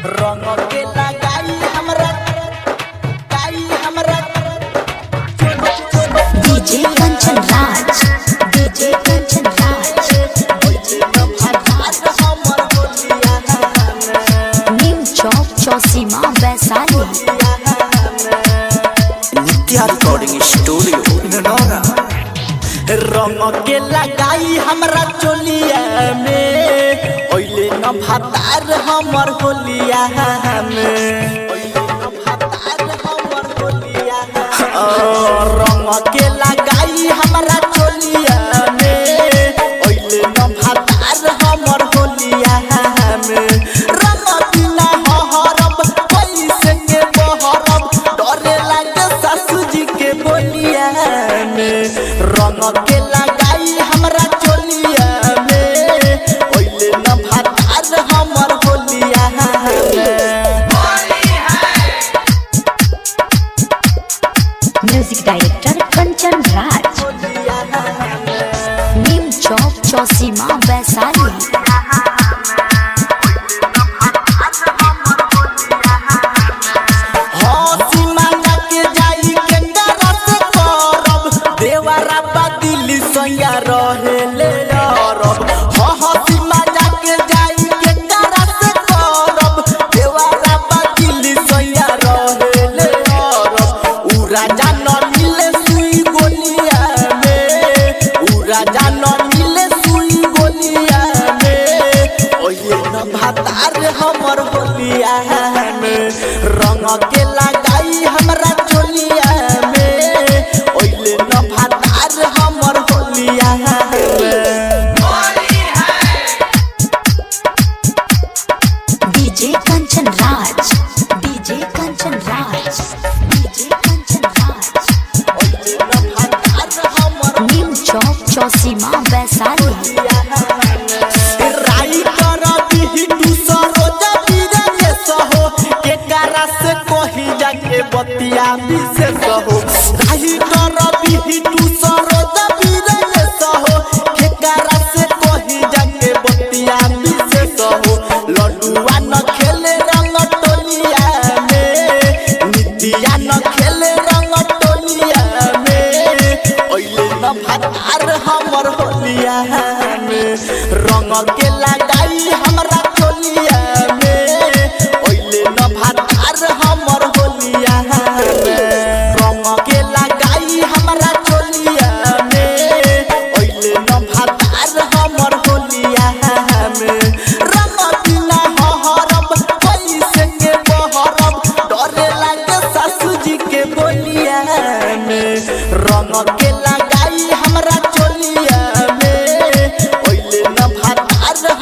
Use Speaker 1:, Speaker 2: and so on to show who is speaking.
Speaker 1: रंग के लगाई हमरा
Speaker 2: DJ Kanchan Raj new Chowk Chausima Vaishali
Speaker 1: Nitya recording studio Nanaura. रंग के लगाई हमरा चोलिया में ओइले न भातार हमर होलिया में रंग के लगाई हमरा चोलिया में ओइले न भातार हमर होलिया में रंग बिना हहरब कैसे के बहरब डरे लागे सासू जी के बोलिया में रंग के लगाई हमरा चोलिया में ओइले न भातार हमर होलिया में।
Speaker 2: Music director Kanchan Raj new Chowk Chausima Vaishali
Speaker 1: रहेले अरब हसी मजा के जाई के करा से करब देवारा बादिली सैया रहेले अरब उ राजा न मिले सुई गोलिया में उ राजा न मिले सुई गोलिया में ओये न भातार हमर होलिया में रंग के लगाई हमरा चोलिया में ओइले न भातार हमर होलिया
Speaker 2: डीजे कंचन राज न्यू चौक चौसीमा वैशाली
Speaker 1: राई कर बिही दूसरो जबीरे के सहो के करा से कही जाके बतिया विशेष हो राई कर बिही दूसरो जबीरे के सहो के करा से कही जाके बतिया विशेष हो लड्डुआ न खेले रंग टोलिया में नितिया न खेले रंग टोलिया में ओइले न भातार हमर होलिया में रंग के लगाई हमरा चोलिया में ओइले न भातार हमर होलिया में रंग के लगाई हमरा चोलिया में ओइले न भातार हमर होलिया में रंग बिना हहरब कैसे के बहरब डरे लागे सासू जी के बोलिया में रंग के लगाई हमरा चोलिया में ओइले न भातार